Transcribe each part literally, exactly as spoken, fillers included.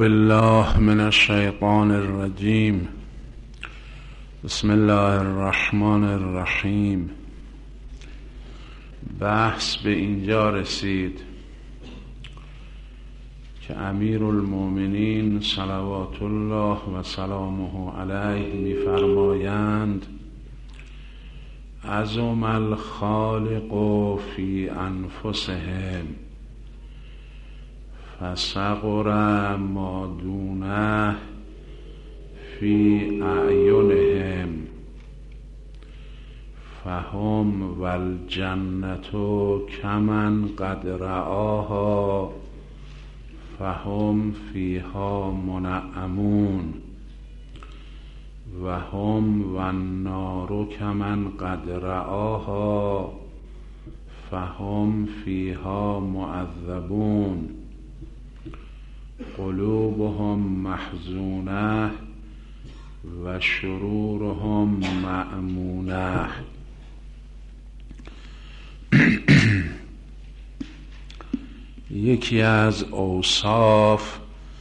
بالله من الشیطان الرجیم. بسم الله الرحمن الرحیم. بحث به اینجا رسید که امیر المؤمنین صلوات الله و سلامه علیه می‌فرمایند عظم الخالق فی انفسهم فصغر ما دونه فی اعینهم فهم والجنة کمن قد رآها فهم فیها منعمون و هم والنار کمن قد رآها فهم فیها معذبون قلوبهم محزونة و شرورهم مأمونة. یکی از اوصاف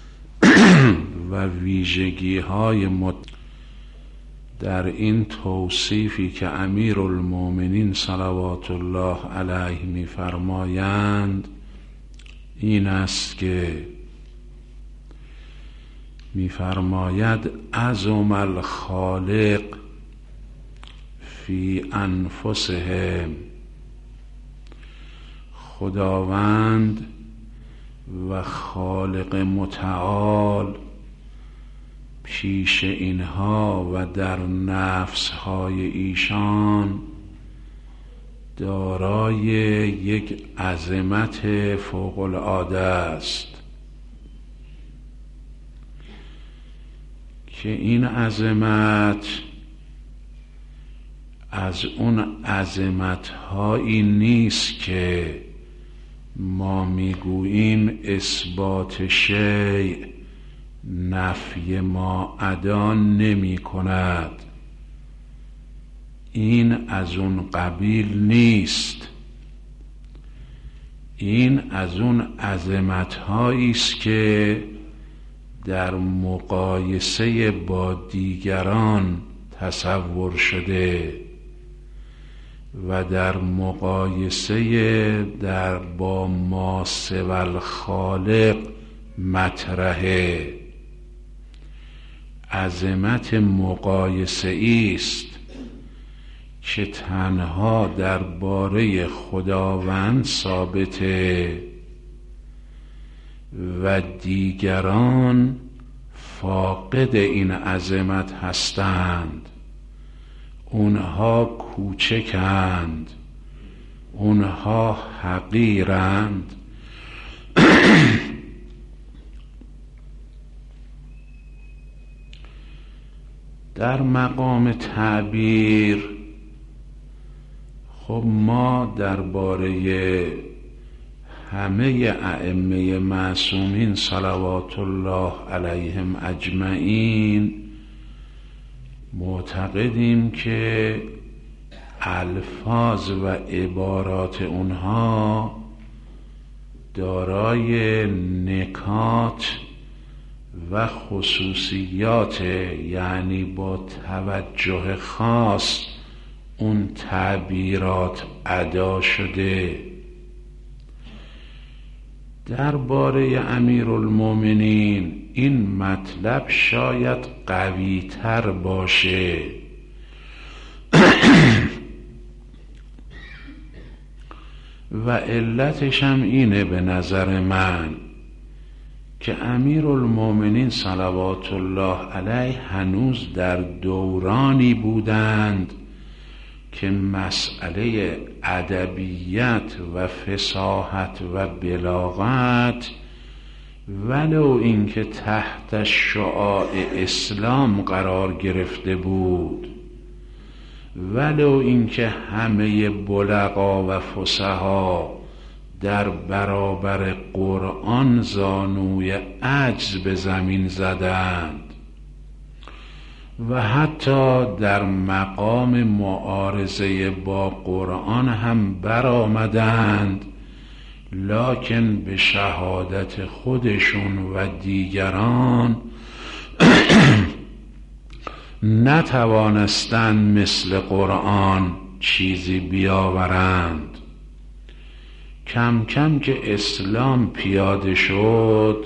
و ویژگی های مت در این توصیفی که امیر المؤمنین صلوات الله علیه می فرمایند این است که می فرماید عظم الخالق فی انفسهم، خداوند و خالق متعال پیش اینها و در نفسهای ایشان دارای یک عظمت فوق العاده است که این عظمت از اون عظمت‌هایی نیست که ما میگوییم اثبات شیء نفی ما ادا نمی کند. این از اون قبیل نیست. این از اون عظمت‌هایی است که در مقایسه با دیگران تصور شده و در مقایسه در با ما سوی الخالق مطرحه. عظمت مقایسه است که تنها درباره خداوند ثابته و دیگران فاقد این عظمت هستند. اونها کوچکند، اونها حقیرند. در مقام تعبیر خب ما درباره همه ائمه معصومین صلوات الله علیهم اجمعین معتقدیم که الفاظ و عبارات اونها دارای نکات و خصوصیات، یعنی با توجه خاص اون تعبیرات ادا شده. درباره امیرالمومنین این مطلب شاید قوی تر باشه و علتش هم اینه به نظر من که امیرالمومنین صلوات الله علیه هنوز در دورانی بودند که مسئله ادبیات و فصاحت و بلاغت ولو اینکه تحت شعاع اسلام قرار گرفته بود، ولو اینکه همه بلغا و فصحا در برابر قرآن زانوی عجز به زمین زدند و حتی در مقام معارضه با قرآن هم برآمدند، لکن به شهادت خودشون و دیگران نتوانستند مثل قرآن چیزی بیاورند. کم کم که اسلام پیاده شد،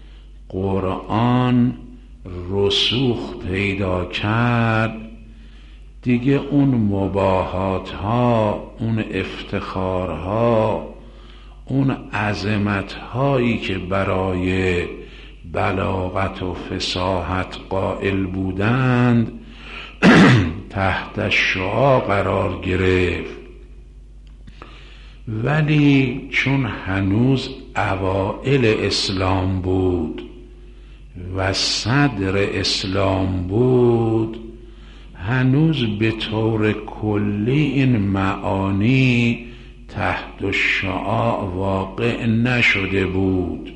قرآن رسوخ پیدا کرد، دیگه اون مباهات ها، اون افتخارها، اون عظمت هایی که برای بلاغت و فصاحت قائل بودند تحت شعاع قرار گرفت. ولی چون هنوز اوائل اسلام بود و صدر اسلام بود، هنوز به طور کلی این معانی تحت شعاع واقع نشده بود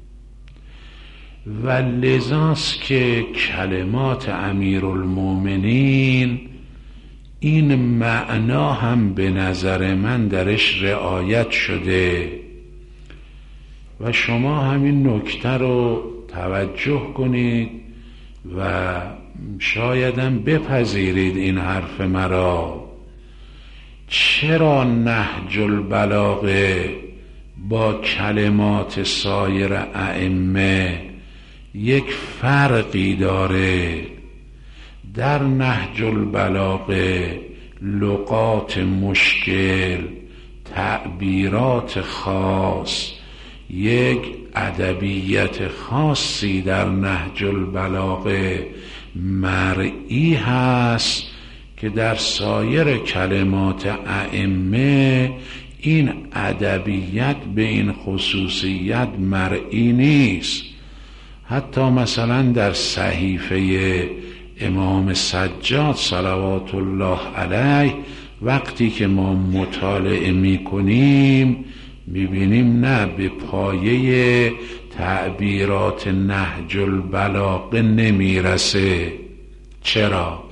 و لذاست که کلمات امیرالمومنین این معنا هم به نظر من درش رعایت شده و شما همین نکته رو توجه کنید و شایدم بپذیرید این حرف مرا. چرا نهج البلاغه با کلمات سایر ائمه یک فرقی داره؟ در نهج البلاغه لغات مشکل، تعبیرات خاص، یک ادبیت خاصی در نهج البلاغه مرئی هست که در سایر کلمات ائمه این ادبیت به این خصوصیت مرئی نیست. حتی مثلا در صحیفه امام سجاد صلوات الله علیه وقتی که ما مطالعه می کنیم میبینیم نه به پایه تعبیرات نهج البلاغه نمیرسه. چرا؟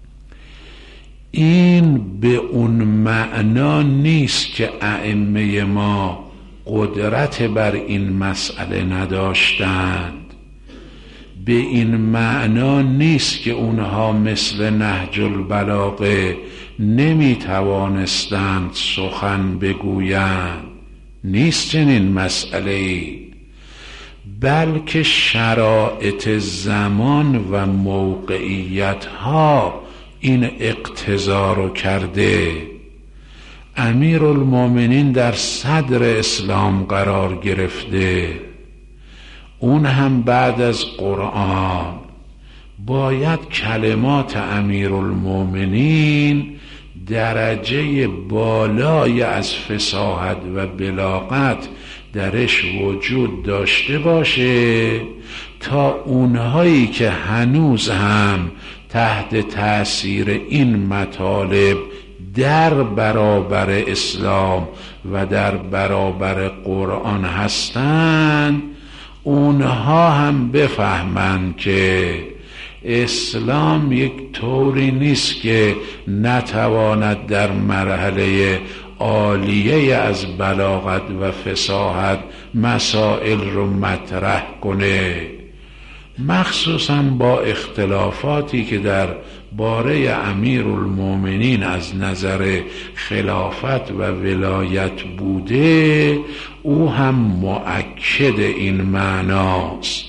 این به اون معنا نیست که ائمه ما قدرت بر این مسئله نداشتند، به این معنا نیست که اونها مثل نهج البلاغه نمی توانستند سخن بگویند، نیست چنین مسئله‌ای، بلکه شرایط زمان و موقعیت ها این اقتضا رو کرده. امیرالمومنین در صدر اسلام قرار گرفته، اون هم بعد از قرآن. باید کلمات امیرالمومنین درجه بالای از فصاحت و بلاغت درش وجود داشته باشه تا اونهایی که هنوز هم تحت تأثیر این مطالب در برابر اسلام و در برابر قرآن هستند، اونها هم بفهمند که اسلام یک طوری نیست که نتواند در مرحله عالیه از بلاغت و فصاحت مسائل رو مطرح کنه، مخصوصا با اختلافاتی که در باره امیرالمومنین از نظر خلافت و ولایت بوده. او هم مؤکد این معناست.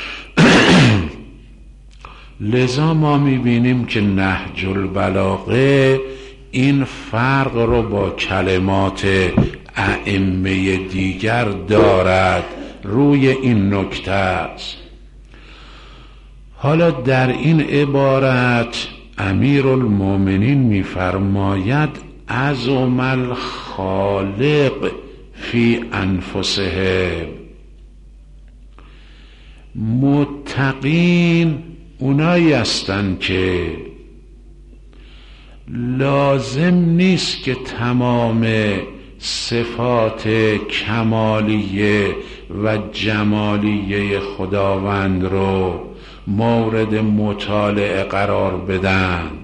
لذا ما میبینیم که نهج البلاغه این فرق رو با کلمات ائمه دیگر دارد، روی این نکته است. حالا در این عبارت امیرالمومنین میفرماید عظم الخالق فی انفسهم. متقین اونایی هستند که لازم نیست که تمام صفات کمالیه و جمالیه خداوند رو مورد مطالعه قرار بدند.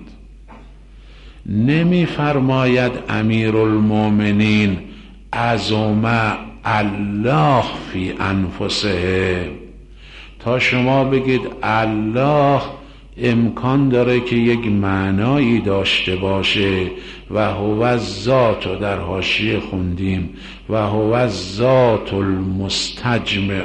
نمی فرماید امیرالمومنین عظمه الله فی انفسهم. تا شما بگید الله امکان داره که یک معنایی داشته باشه و هو الذات، و در حاشیه خوندیم و هو الذات المستجمع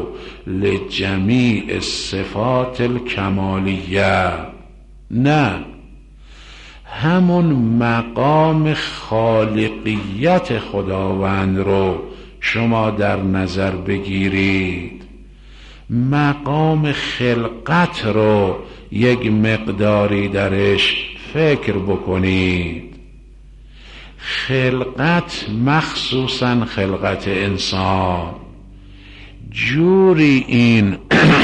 لجمیع الصفات الکمالیه. نه، همون مقام خالقیت خداوند رو شما در نظر بگیرید، مقام خلقت رو یک مقداری درش فکر بکنید. خلقت، مخصوصا خلقت انسان، جوری این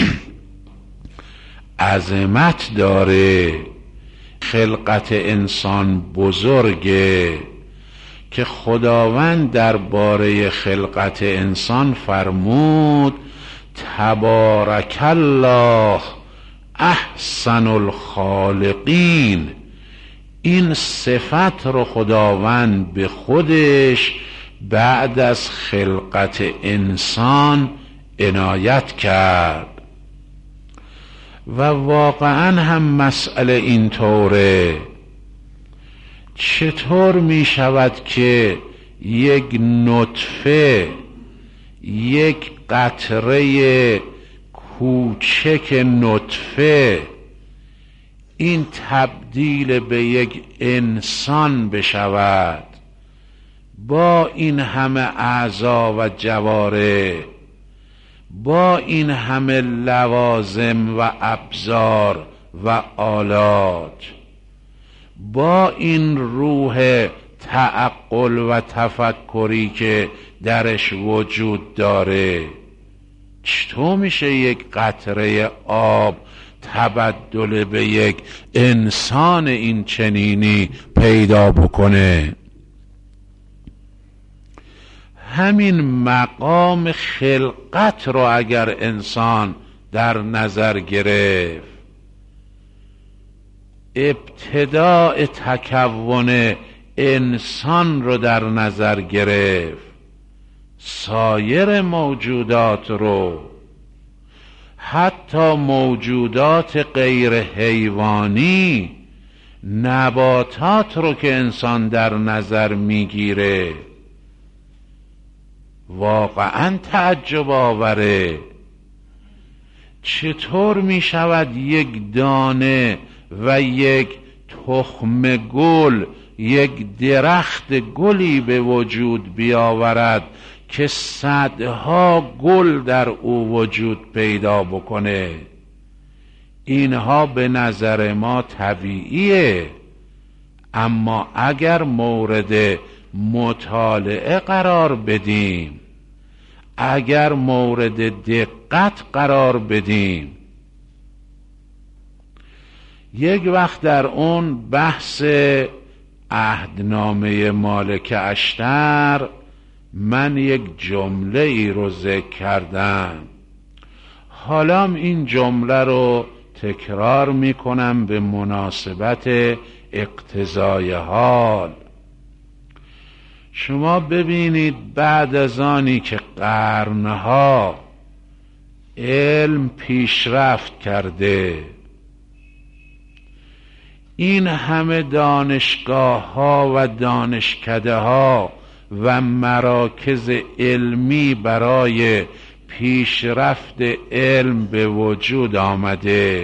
عظمت داره، خلقت انسان بزرگه که خداوند درباره خلقت انسان فرمود تبارک الله احسن الخالقین. این صفت رو خداوند به خودش بعد از خلقت انسان عنایت کرد و واقعا هم مسئله اینطوره. چطور می شود که یک نطفه، یک قطره کوچک نطفه، این تبدیل به یک انسان بشود با این همه اعضا و جوارح، با این همه لوازم و ابزار و آلات، با این روح تعقل و تفکری که درش وجود داره؟ چطور میشه یک قطره آب تبدل به یک انسان این چنینی پیدا بکنه؟ همین مقام خلقت رو اگر انسان در نظر گرفت، ابتداء تکون انسان رو در نظر گرفت، سایر موجودات رو، حتی موجودات غیر حیوانی، نباتات رو که انسان در نظر میگیره، واقعا تعجب آوره. چطور می شود یک دانه و یک تخم گل، یک درخت گلی به وجود بیاورد که صدها گل در او وجود پیدا بکنه؟ اینها به نظر ما طبیعیه، اما اگر مورد مطالعه قرار بدیم، اگر مورد دقت قرار بدیم، یک وقت در اون بحث عهدنامه مالک اشتر من یک جمله ای رو ذکر کردم، حالا این جمله رو تکرار میکنم به مناسبت اقتضای حال. شما ببینید بعد از آنی که قرنها علم پیشرفت کرده، این همه دانشگاه ها و دانشکده ها و مراکز علمی برای پیشرفت علم به وجود آمده،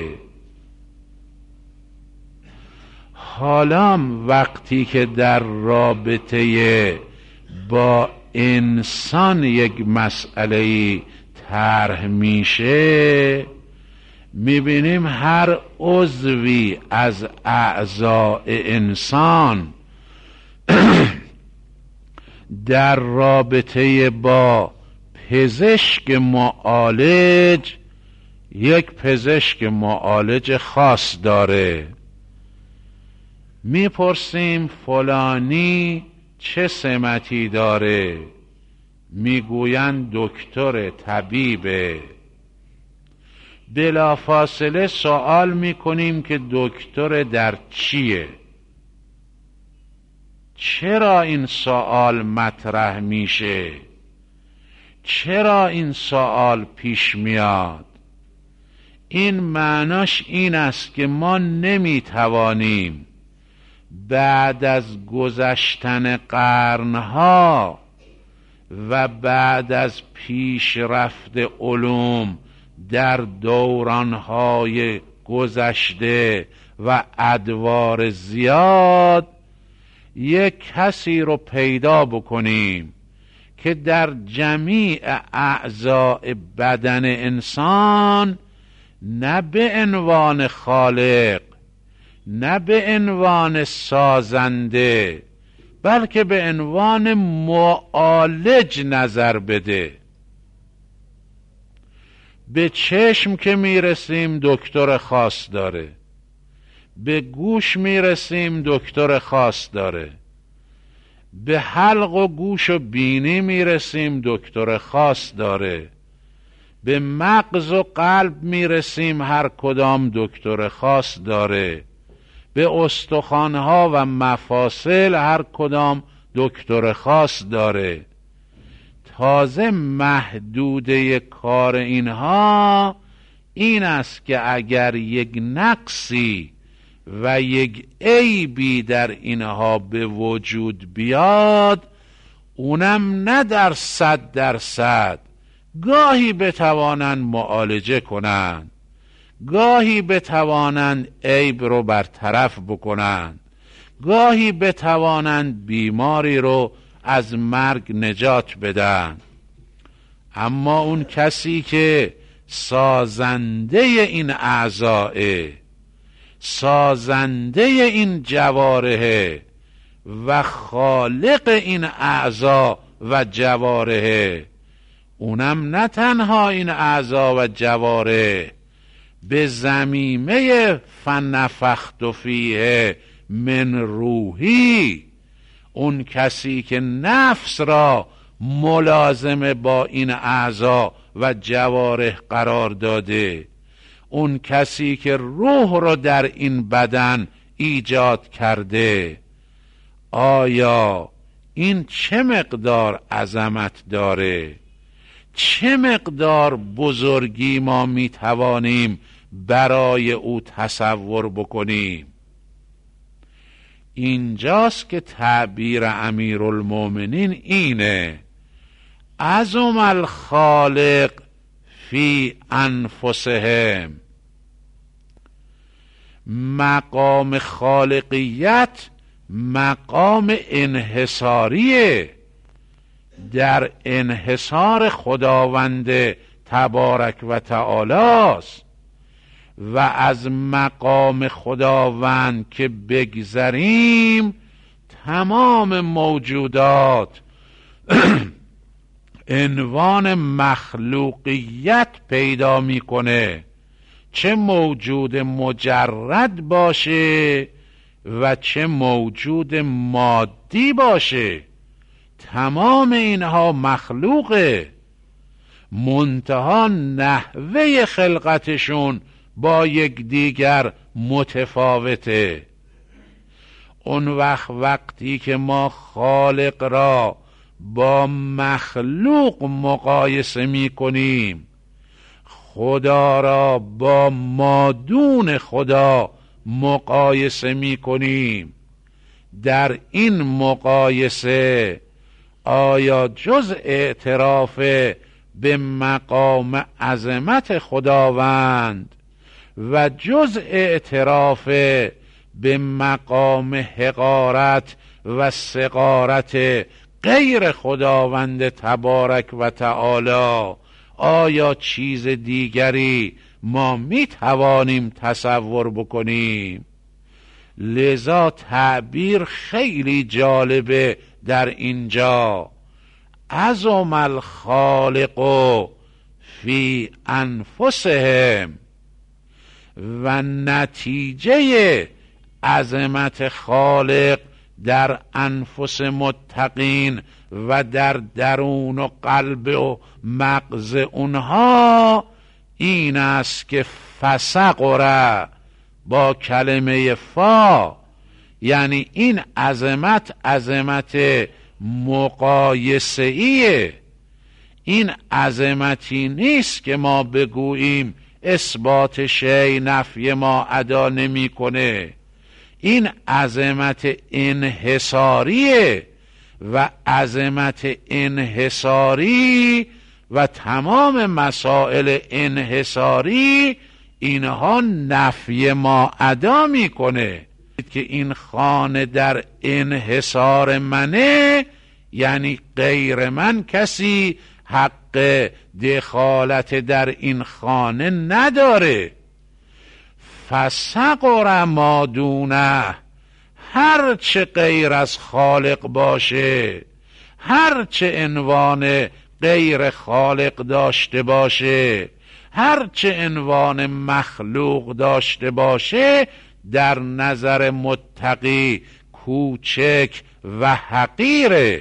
حالا وقتی که در رابطه با انسان یک مسئله طرح میشه، میبینیم هر عضوی از اعضاء انسان در رابطه با پزشک معالج یک پزشک معالج خاص داره. میپرسیم فلانی چه سمتی داره؟ میگویند دکتر، طبیبه. بلافاصله سوال میکنیم که دکتر در چیه؟ چرا این سوال مطرح میشه؟ چرا این سوال پیش میاد؟ این معناش این است که ما نمیتوانیم بعد از گذشتن قرنها و بعد از پیشرفت علوم در دورانهای گذشته و ادوار زیاد یک کسی رو پیدا بکنیم که در جمیع اعضاء بدن انسان نه به عنوان خالق، نه به عنوان سازنده، بلکه به عنوان معالج نظر بده. به چشم که میرسیم دکتر خاص داره، به گوش میرسیم دکتر خاص داره، به حلق و گوش و بینی میرسیم دکتر خاص داره، به مغز و قلب میرسیم هر کدام دکتر خاص داره، به استخوانها و مفاصل هر کدام دکتر خاص داره. تازه محدوده کار اینها این است که اگر یک نقصی و یک عیبی در اینها به وجود بیاد، اونم نه در صد درصد، گاهی بتوانند معالجه کنند، گاهی بتوانند عیب رو برطرف بکنند، گاهی بتوانند بیماری رو از مرگ نجات بدن. اما اون کسی که سازنده این اعضاء، سازنده این جوارح و خالق این اعضا و جوارح، اونم نه تنها این اعضا و جوارح، به ضمیمه فنفخت فیه من روحی، اون کسی که نفس را ملازم با این اعضا و جوارح قرار داده، اون کسی که روح را در این بدن ایجاد کرده، آیا این چه مقدار عظمت داره؟ چه مقدار بزرگی ما میتوانیم برای او تصور بکنیم؟ اینجاست که تعبیر امیرالمومنین اینه: عظم الخالق فی انفسهم. مقام خالقیت مقام انحصاریه، در انحصار خداوند تبارک و تعالی است، و از مقام خداوند که بگذریم تمام موجودات عنوان مخلوقیت پیدا میکنه، چه موجود مجرد باشه و چه موجود مادی باشه، تمام اینها مخلوقه، منتها نحوه خلقتشون با یک دیگر متفاوته. اون وقت وقتی که ما خالق را با مخلوق مقایسه می کنیم، خدا را با مادون خدا مقایسه می کنیم، در این مقایسه آیا جز اعتراف به مقام عظمت خداوند و جز اعتراف به مقام حقارت و صغارت غیر خداوند تبارک و تعالی، آیا چیز دیگری ما می توانیم تصور بکنیم؟ لذا تعبیر خیلی جالبه در اینجا: عظم الخالق فی انفسهم. و نتیجه عظمت خالق در انفس متقین و در درون و قلب و مغز اونها این است که فسقره با کلمه فا، یعنی این عظمت عظمت مقایسه‌ایه، این عظمتی نیست که ما بگوییم اثبات شیء نفی ما ادا نمی‌کنه. این عظمت انحصاریه و عظمت انحصاری و تمام مسائل انحصاری اینها نفی ما ادا میکنه که این خانه در انحصار منه، یعنی غیر من کسی حق دخالت در این خانه نداره. فسقر ما دونه، هر چه غیر از خالق باشه، هر چه عنوان غیر خالق داشته باشه، هر چه عنوان مخلوق داشته باشه، در نظر متقی کوچک و حقیره.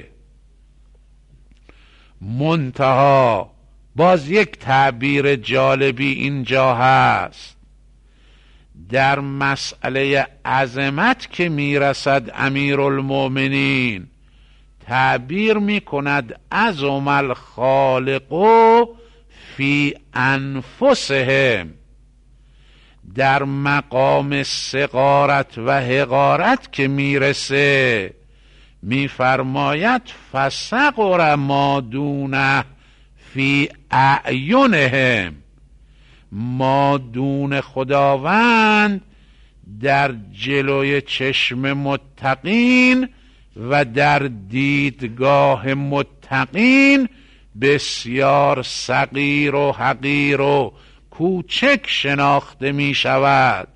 منتها باز یک تعبیر جالبی اینجا هست. در مسئله عظمت که میرسد امیرالمؤمنین تعبیر میکند عظم الخالق فی انفسهم. در مقام صغارت و حقارت که میرسه میفرماید فسقر ما دونه فی اعینهم. ما دون خداوند در جلوی چشم متقین و در دیدگاه متقین بسیار صغیر و حقیر و کوچک شناخته می شود.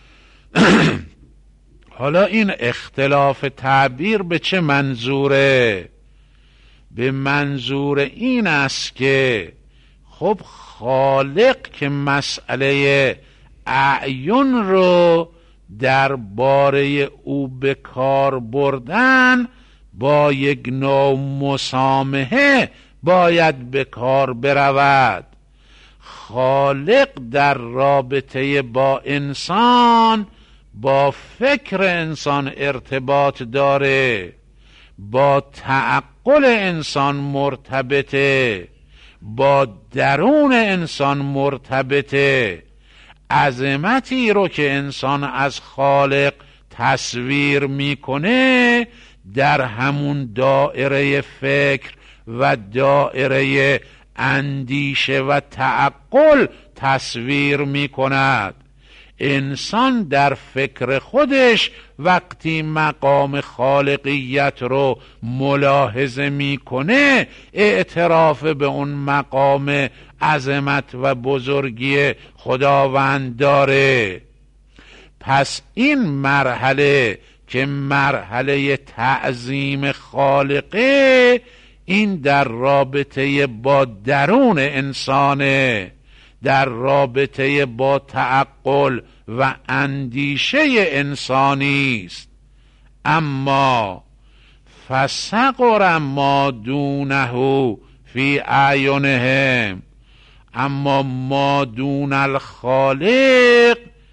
حالا این اختلاف تعبیر به چه منظوره؟ به منظور این است که خب خالق که مسئله اعیون رو در باره او به کار بردن با یک نوع مسامحه باید به کار برود. خالق در رابطه با انسان با فکر انسان ارتباط داره، با تعقل انسان مرتبطه، با درون انسان مرتبطه. عظمتی رو که انسان از خالق تصویر میکنه در همون دایره فکر و دایره اندیشه و تعقل تصویر میکند. انسان در فکر خودش وقتی مقام خالقیت رو ملاحظه میکنه اعتراف به اون مقام عظمت و بزرگی خداوند داره. پس این مرحله که مرحله تعظیم خالقه، این در رابطه با درون انسانه، در رابطه با تعقل و اندیشه انسانی است. اما فسقر ما دونه فی اعینهم، اما ما دون الخالق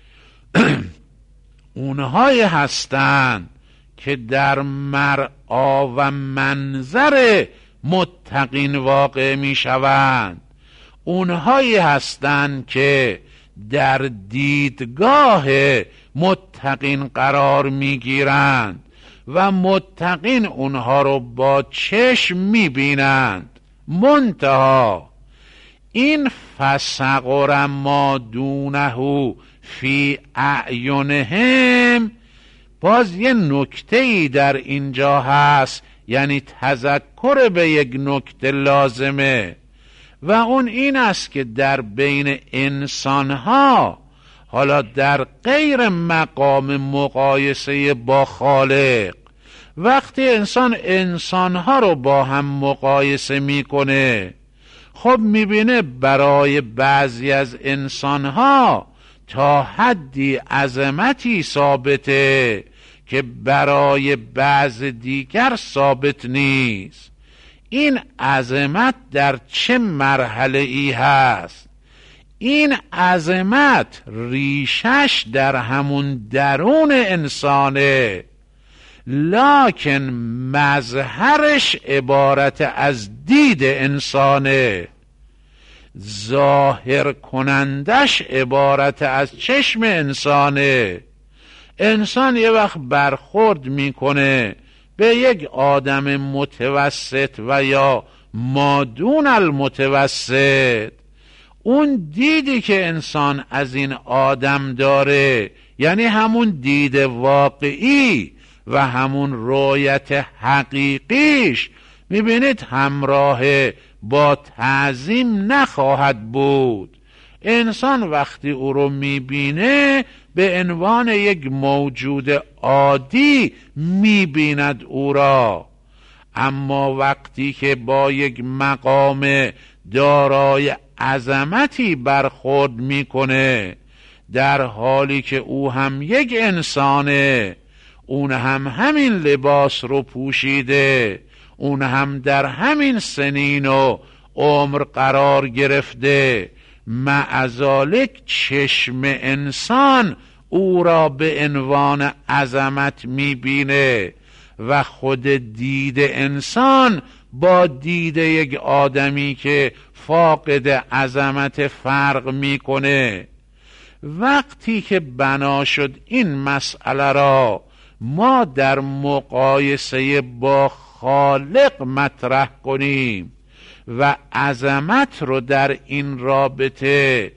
اونهایی هستند که در مرعا و منظر متقین واقع می شوند. اونهایی هستند که در دیدگاه متقین قرار می گیرند و متقین اونها رو با چشم می بینند. منتها این فسقر ما دونه فی اعینهم، باز یه نکته‌ای در اینجا هست، یعنی تذکر به یک نکته لازمه و اون این است که در بین انسانها، حالا در غیر مقام مقایسه با خالق، وقتی انسان انسانها رو با هم مقایسه میکنه، خب میبینه برای بعضی از انسانها تا حدی عظمتی ثابته که برای بعض دیگر ثابت نیست. این عظمت در چه مرحله ای هست؟ این عظمت ریشش در همون درون انسانه لکن مظهرش عبارت از دید انسانه، ظاهر کنندش عبارت از چشم انسانه. انسان یه وقت برخورد میکنه به یک آدم متوسط و یا مادون المتوسط، اون دیدی که انسان از این آدم داره، یعنی همون دید واقعی و همون رؤیت حقیقیش، میبینید همراه با تعظیم نخواهد بود. انسان وقتی او رو میبینه به عنوان یک موجود عادی میبیند او را، اما وقتی که با یک مقام دارای عظمتی برخورد میکنه، در حالی که او هم یک انسانه، اون هم همین لباس رو پوشیده، اون هم در همین سنین و عمر قرار گرفته، معذالک چشم انسان او را به عنوان عظمت میبینه و خود دید انسان با دید یک آدمی که فاقد عظمت فرق میکنه. وقتی که بنا شد این مسئله را ما در مقایسه با خالق مطرح کنیم و عظمت رو در این رابطه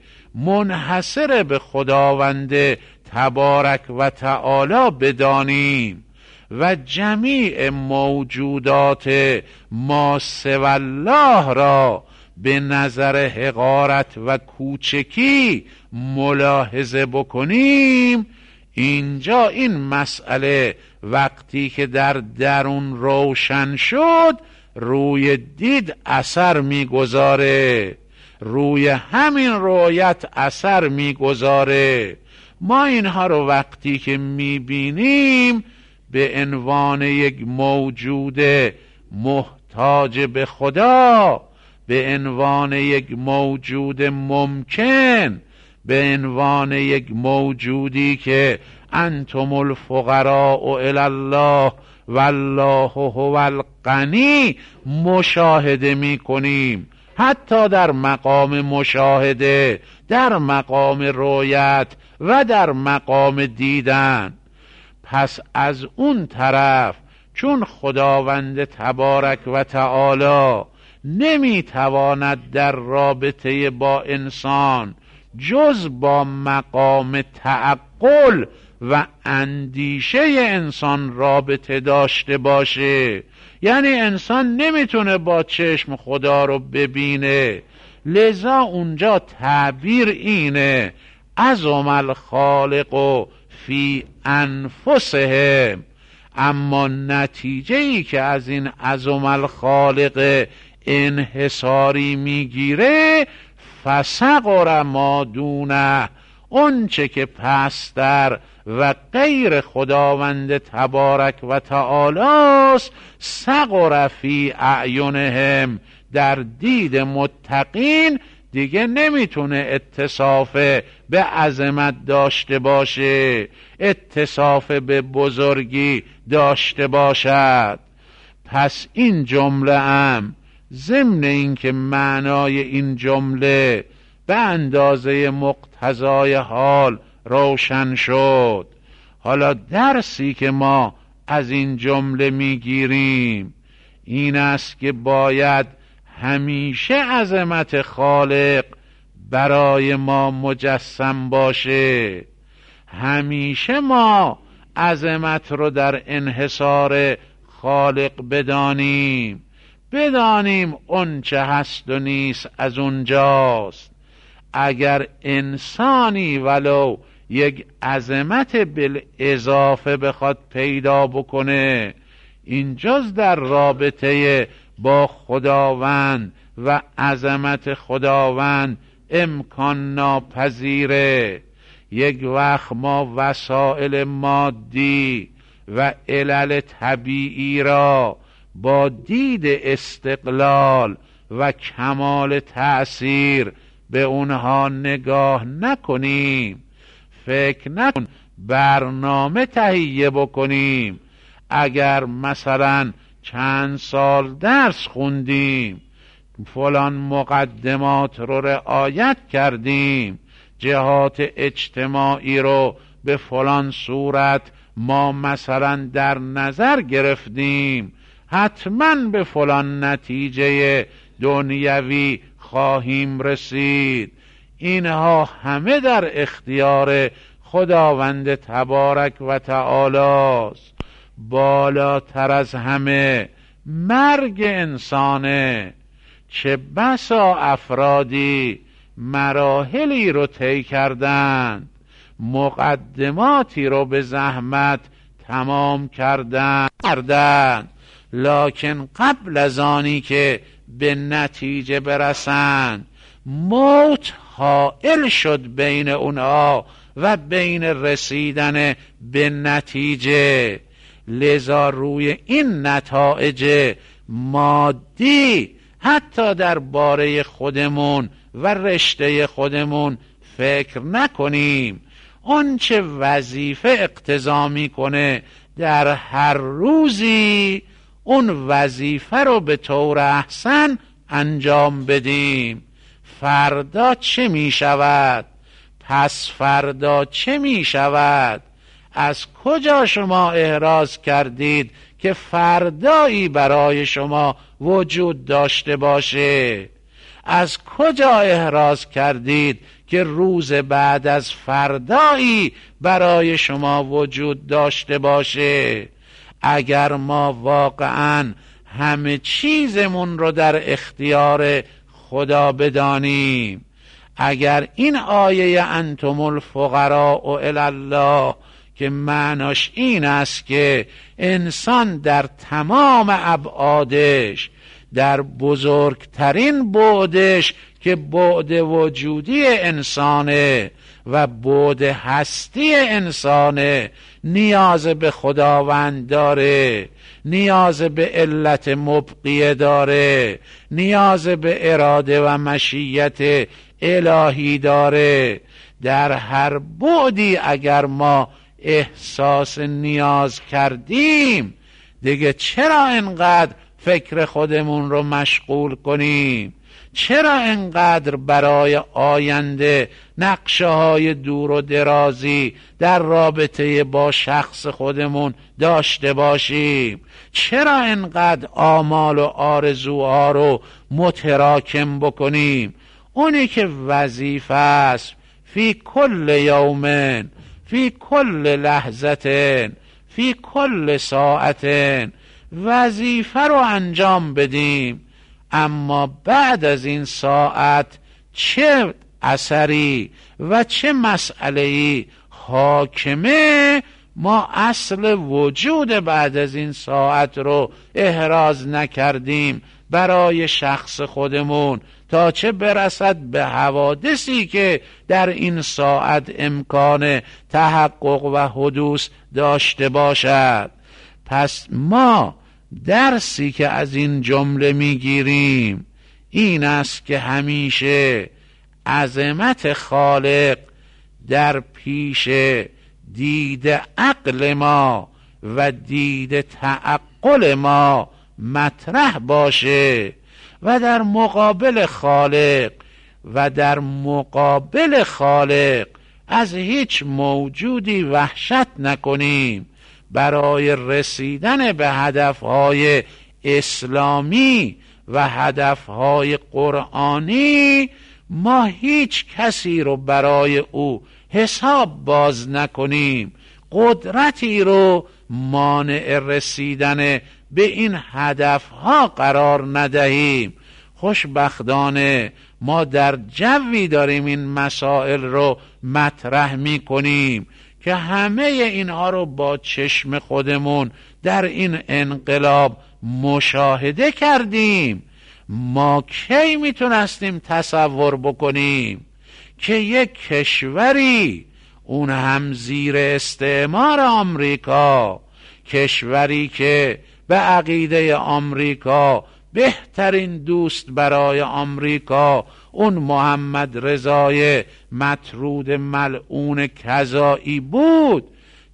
منحصر به خداوند تبارک و تعالی بدانیم و جمیع موجودات ما سوی الله را به نظر حقارت و کوچکی ملاحظه بکنیم، اینجا این مسئله وقتی که در درون روشن شد روی دید اثر میگذاره، روی همین رؤیت اثر میگذاره. ما اینها رو وقتی که میبینیم به عنوان یک موجود محتاج به خدا، به عنوان یک موجود ممکن، به عنوان یک موجودی که انتم الفقراء الی الله والله هو الغنی مشاهده می کنیم، حتی در مقام مشاهده، در مقام رؤیت و در مقام دیدن. پس از اون طرف چون خداوند تبارک و تعالی نمیتواند در رابطه با انسان جز با مقام تعقل و اندیشه انسان رابطه داشته باشه، یعنی انسان نمیتونه با چشم خدا رو ببینه، لذا اونجا تعبیر اینه عظم الخالق فی انفسهم، اما نتیجه ای که از این عظم الخالق انحصاری میگیره فصغر ما دونه، اون چه که پستر و غیر خداوند تبارک و تعالی است، صغر فی اعینهم، در دید متقین دیگه نمیتونه اتصاف به عظمت داشته باشه، اتصاف به بزرگی داشته باشد. پس این جمله هم ضمن این که معنای این جمله به اندازه مقتضای حال روشن شد، حالا درسی که ما از این جمله میگیریم این است که باید همیشه عظمت خالق برای ما مجسم باشه، همیشه ما عظمت رو در انحصار خالق بدانیم، بدانیم اون چه هست و نیست از اونجاست. اگر انسانی ولو یک عظمت بالاضافه بخواد پیدا بکنه، اینجاست در رابطه با خداوند و عظمت خداوند امکان ناپذیره. یک وقت ما وسائل مادی و علل طبیعی را با دید استقلال و کمال تأثیر به اونها نگاه نکنیم، فکر نکن برنامه تهیه بکنیم، اگر مثلا چند سال درس خوندیم، فلان مقدمات رو رعایت کردیم، جهات اجتماعی رو به فلان صورت ما مثلا در نظر گرفتیم، حتما به فلان نتیجه دنیوی خواهیم رسید. اینها همه در اختیار خداوند تبارک و تعالی است. بالاتر از همه مرگ انسانه. چه بسا افرادی مراحلی رو طی کردند، مقدماتی رو به زحمت تمام کردند، لکن قبل از آنی که به نتیجه برسند موت حائل شد بین اونها و بین رسیدن به نتیجه. لذا روی این نتایج مادی حتی در باره خودمون و رشته خودمون فکر نکنیم. اون چه وظیفه اقتضا میکنه در هر روزی اون وظیفه رو به طور احسن انجام بدیم. فردا چه می شود؟ پس فردا چه می شود؟ از کجا شما احراز کردید که فردایی برای شما وجود داشته باشه؟ از کجا احراز کردید که روز بعد از فردایی برای شما وجود داشته باشه؟ اگر ما واقعا همه چیزمون رو در اختیار خدا بدانیم، اگر این آیه انتم الفقراء الی الله که معناش این است که انسان در تمام ابعادش، در بزرگترین بعدش که بعد وجودی انسانه و بعد هستی انسانه، نیاز به خداوند داره، نیاز به علت مبقیه داره، نیاز به اراده و مشیت الهی داره. در هر بعدی اگر ما احساس نیاز کردیم، دیگه چرا اینقدر فکر خودمون رو مشغول کنیم؟ چرا اینقدر برای آینده نقشه های دور و درازی در رابطه با شخص خودمون داشته باشیم؟ چرا اینقدر آمال و آرزوها رو متراکم بکنیم؟ اونی که وظیفه است فی کل یومن، فی کل لحظت، فی کل ساعت وظیفه رو انجام بدیم. اما بعد از این ساعت چه اثری و چه مسئله‌ای حاکمه، ما اصل وجود بعد از این ساعت رو احراز نکردیم برای شخص خودمون، تا چه برسد به حوادثی که در این ساعت امکان تحقق و حدوث داشته باشد. پس ما درسی که از این جمله میگیریم این است که همیشه عظمت خالق در پیش دید عقل ما و دید تعقل ما مطرح باشه و در مقابل خالق و در مقابل خالق از هیچ موجودی وحشت نکنیم. برای رسیدن به هدفهای اسلامی و هدفهای قرآنی ما هیچ کسی رو برای او حساب باز نکنیم، قدرتی رو مانع رسیدن به این هدفها قرار ندهیم. خوشبختانه ما در جوی داریم این مسائل رو مطرح می کنیم که همه اینها رو با چشم خودمون در این انقلاب مشاهده کردیم. ما کی میتونستیم تصور بکنیم که یک کشوری، اون هم زیر استعمار آمریکا، کشوری که به عقیده آمریکا بهترین دوست برای آمریکا اون محمد رضای مطرود ملعون کذایی بود،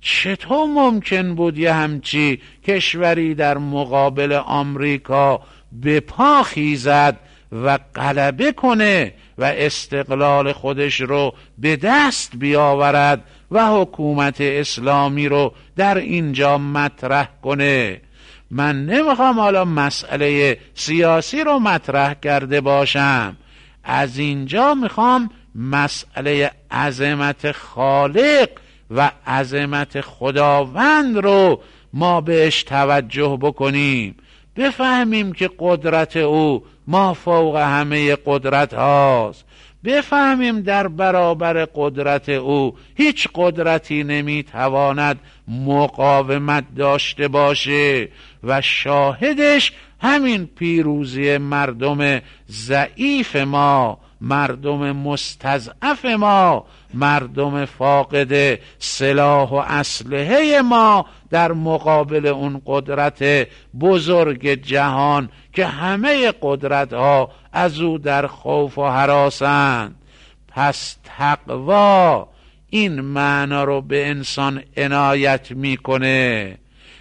چطور ممکن بود یه همچی کشوری در مقابل آمریکا به پا خیزد و غلبه کنه و استقلال خودش رو به دست بیاورد و حکومت اسلامی رو در اینجا مطرح کنه؟ من نمیخوام حالا مسئله سیاسی رو مطرح کرده باشم، از اینجا میخوام مسئله عظمت خالق و عظمت خداوند رو ما بهش توجه بکنیم، بفهمیم که قدرت او ما فوق همه قدرت هاست، بفهمیم در برابر قدرت او هیچ قدرتی نمیتواند مقاومت داشته باشه و شاهدش همین پیروزی مردم ضعیف ما، مردم مستضعف ما، مردم فاقد سلاح و اسلحه ما در مقابل اون قدرت بزرگ جهان که همه قدرت ها از او در خوف و هراسند. پس تقوا این معنا رو به انسان عنایت میکنه،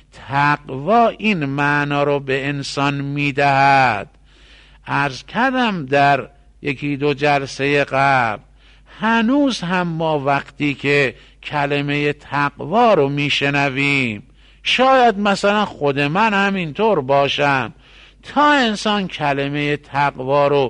تقوا این معنا رو به انسان میدهد. عرض کردم در یکی دو جلسه قبل، هنوز هم ما وقتی که کلمه تقوا رو میشنویم، شاید مثلا خود من همینطور باشم، تا انسان کلمه تقوا رو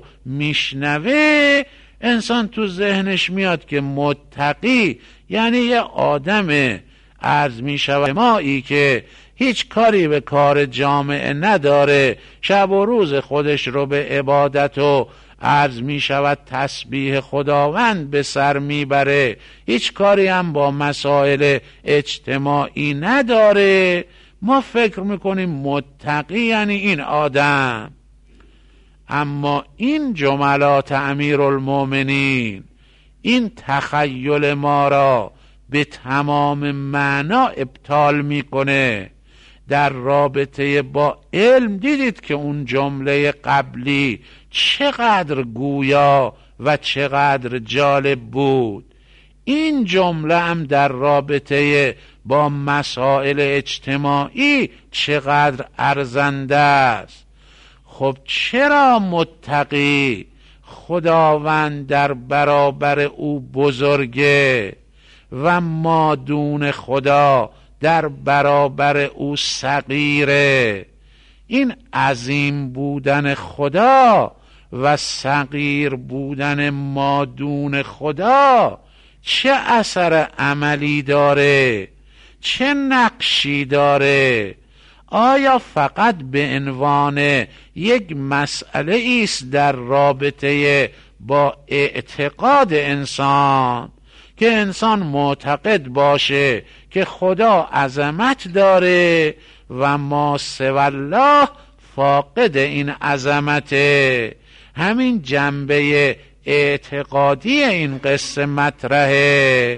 میشنوه انسان تو ذهنش میاد که متقی یعنی یه آدم عرض میشود مایی که هیچ کاری به کار جامعه نداره، شب و روز خودش رو به عبادت و عرض می شود تسبیح خداوند به سر می بره، هیچ کاری هم با مسائل اجتماعی نداره. ما فکر میکنیم متقی یعنی این آدم. اما این جملات امیرالمومنین، این تخیل ما را به تمام معنا ابطال میکنه. در رابطه با علم دیدید که اون جمله قبلی چقدر گویا و چقدر جالب بود. این جمله هم در رابطه با مسائل اجتماعی چقدر ارزنده است. خب چرا متقی؟ خداوند در برابر او بزرگه و ما دون خدا در برابر او صغیره. این عظیم بودن خدا و صغیر بودن ما دون خدا چه اثر عملی داره؟ چه نقشی داره؟ آیا فقط به عنوان یک مسئله است در رابطه با اعتقاد انسان که انسان معتقد باشه که خدا عظمت داره و ما سوی الله فاقد این عظمته؟ همین جنبه اعتقادی این قصه مطرحه،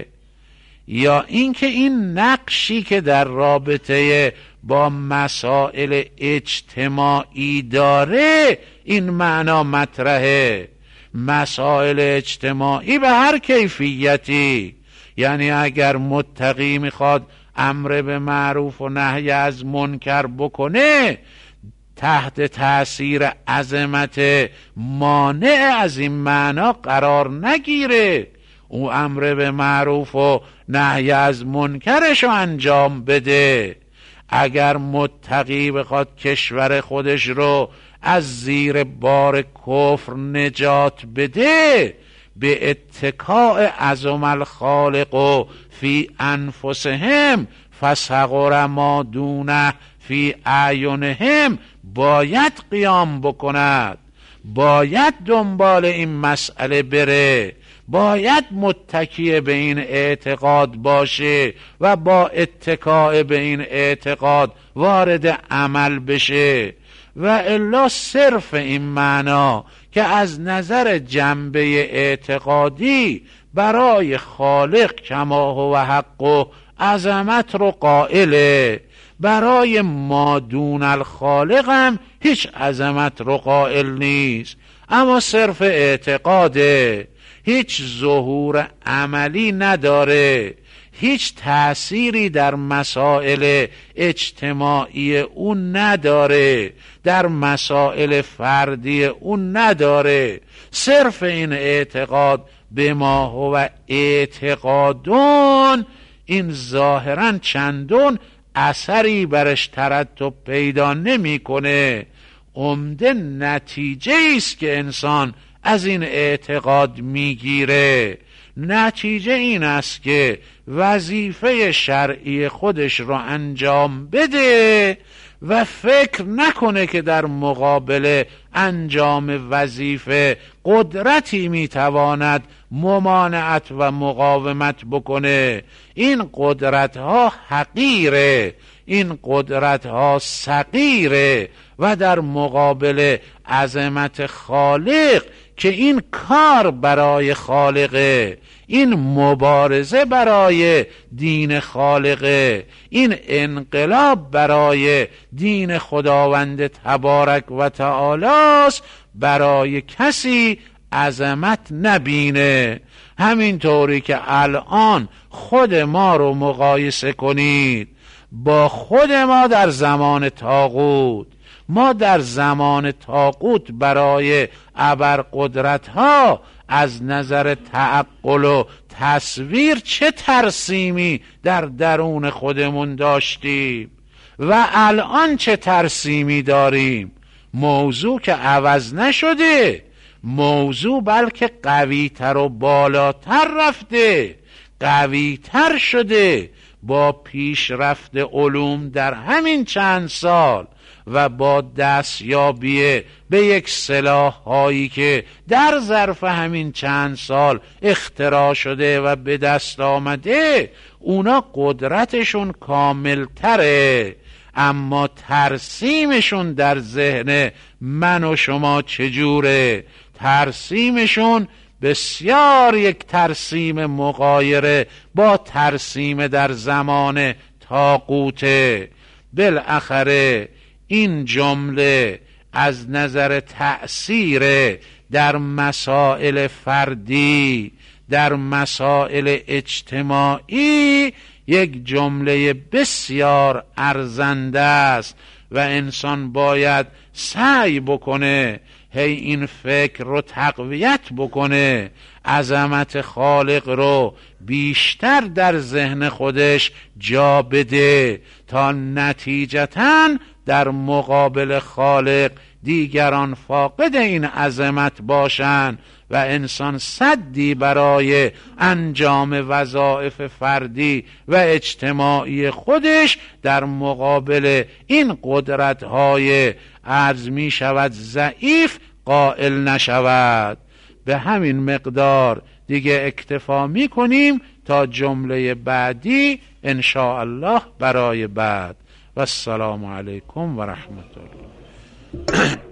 یا اینکه این نقشی که در رابطه با مسائل اجتماعی داره این معنا مطرحه؟ مسائل اجتماعی به هر کیفیتی، یعنی اگر متقی میخواد امر به معروف و نهی از منکر بکنه، تحت تأثیر عظمت مانع از این معنا قرار نگیره، او امر به معروف و نهی از منکرش رو انجام بده. اگر متقی بخواد کشور خودش رو از زیر بار کفر نجات بده، به اتکاء عظم الخالق و فی انفسهم فصغر ما دونه فی اعینهم باید قیام بکند، باید دنبال این مسئله بره، باید متکی به این اعتقاد باشه و با اتکاء به این اعتقاد وارد عمل بشه. و الا صرف این معنا که از نظر جنبه اعتقادی برای خالق کما هو حق و عظمت رو قائله، برای ما دون الخالق هم هیچ عظمت رو قائل نیست، اما صرف اعتقاده، هیچ ظهور عملی نداره، هیچ تأثیری در مسائل اجتماعی اون نداره، در مسائل فردی اون نداره. صرف این اعتقاد به ما هو اعتقادون، این ظاهرا چندون اثری برش ترتب پیدا نمیکنه. عمده نتیجه است که انسان از این اعتقاد میگیره. نتیجه این است که وظیفه شرعی خودش رو انجام بده و فکر نکنه که در مقابل انجام وظیفه قدرتی میتواند ممانعت و مقاومت بکنه. این قدرت ها حقیره، این قدرت ها صغیره و در مقابل عظمت خالق که این کار برای خالقه، این مبارزه برای دین خالقه، این انقلاب برای دین خداوند تبارک و تعالی است، برای کسی عظمت نبینه. همینطوری که الان خود ما رو مقایسه کنید با خود ما در زمان طاغوت. ما در زمان طاغوت برای ابرقدرت ها از نظر تعقل و تصویر چه ترسیمی در درون خودمون داشتیم و الان چه ترسیمی داریم. موضوع که عوض نشده، موضوع بلکه قویتر و بالاتر رفته، قویتر شده با پیشرفت علوم در همین چند سال و با دستیابی به یک سلاح هایی که در ظرف همین چند سال اختراع شده و به دست آمده. اونا قدرتشون کامل تره، اما ترسیمشون در ذهن من و شما چجوره؟ ترسیمشون بسیار یک ترسیم مغایره با ترسیم در زمان طاغوته. بالاخره این جمله از نظر تأثیر در مسائل فردی، در مسائل اجتماعی یک جمله بسیار ارزنده است و انسان باید سعی بکنه هی این فکر رو تقویت بکنه، عظمت خالق رو بیشتر در ذهن خودش جا بده تا نتیجتاً در مقابل خالق دیگران فاقد این عظمت باشن و انسان سدی برای انجام وظایف فردی و اجتماعی خودش در مقابل این قدرت‌های عرض می شود ضعیف قائل نشود. به همین مقدار دیگه اکتفا می کنیم تا جمله بعدی ان شاء الله برای بعد. و السلام علیکم و رحمت الله.